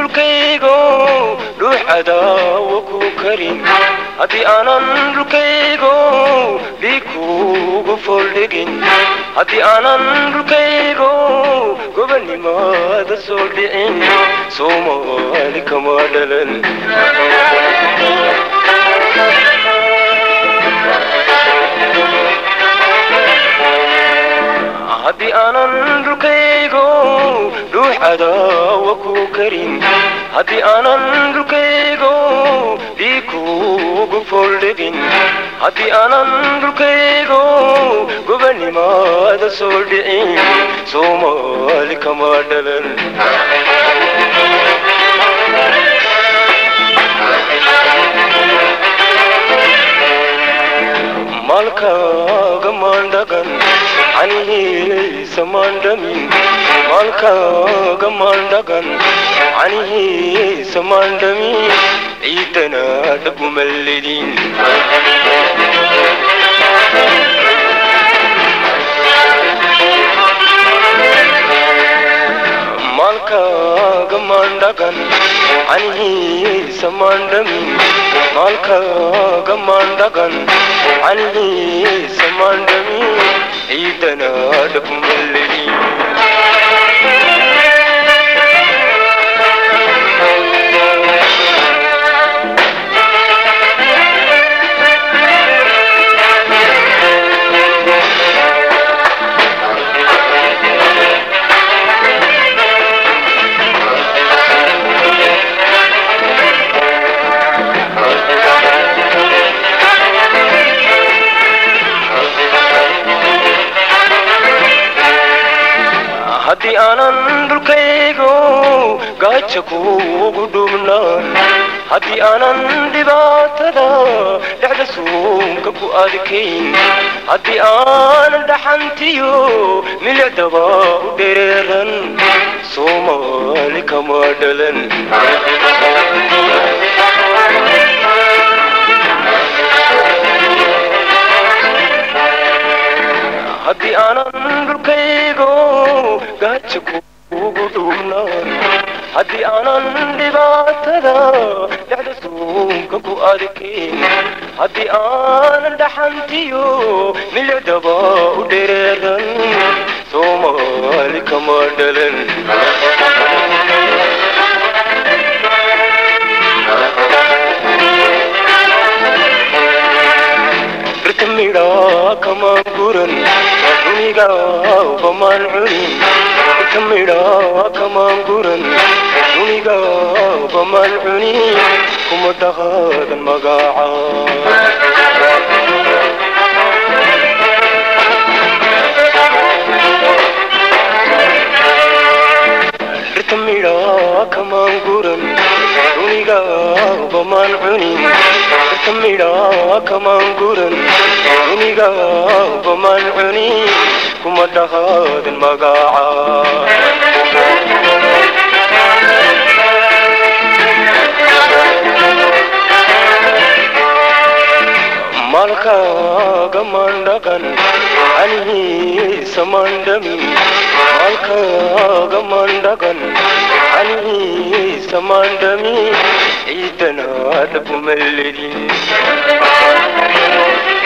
dhulkaygo ruux cadaawo ku karin haddii aanan dhulkaygo dhiig kuugu fooldhigin haddii aanan dhulkaygo gobonnimada soo dhicin Soomaali kama dhalan haddii aanan dhulkaygo ruux cadaawo ku karin haddii aanan dhulkaygo dhiig kuugu fooldhigin haddii aanan dhulkaygo gobonnimada soo dhicin Soomaali kama dhalan malkaaga maandhagan canihiisa maandhamin malkaaga maandhagan canihiisa maandhamin ciidana dhaguma ledin malkaaga maandhagan canihiisa maandhamin malkaaga maandhagan canihiisa maandhamin ciidana dhaguma ledin haddii aanan dhulkaygo gaaja kuugu dhumnaan haddii aanan dhibaatada dhexda suunka ku adkayn haddii aanan dhaxantiyo milicdaba u dhereeran Soomaali kama dhalan haddii aanan dhulkaygo gaaja kuugu dhumnaan haddii aanan dhibaatada dhexda suunka ku adkayn haddii aanan dhaxantiyo milicdaba u dhereeran Soomaali kama dhalan kama guran duniga baman cunin kamira kama guran duniga baman cunin kuma dhaqadan magaca kamira kama guran duniga baman cunin kamira kama guran duniga baman cunin kuma dhaqadan magaca malkaaga maandhagan canihiisa maandhamin malkaaga maandhagan canihiisa maandhamin ciidana dhaguma ledin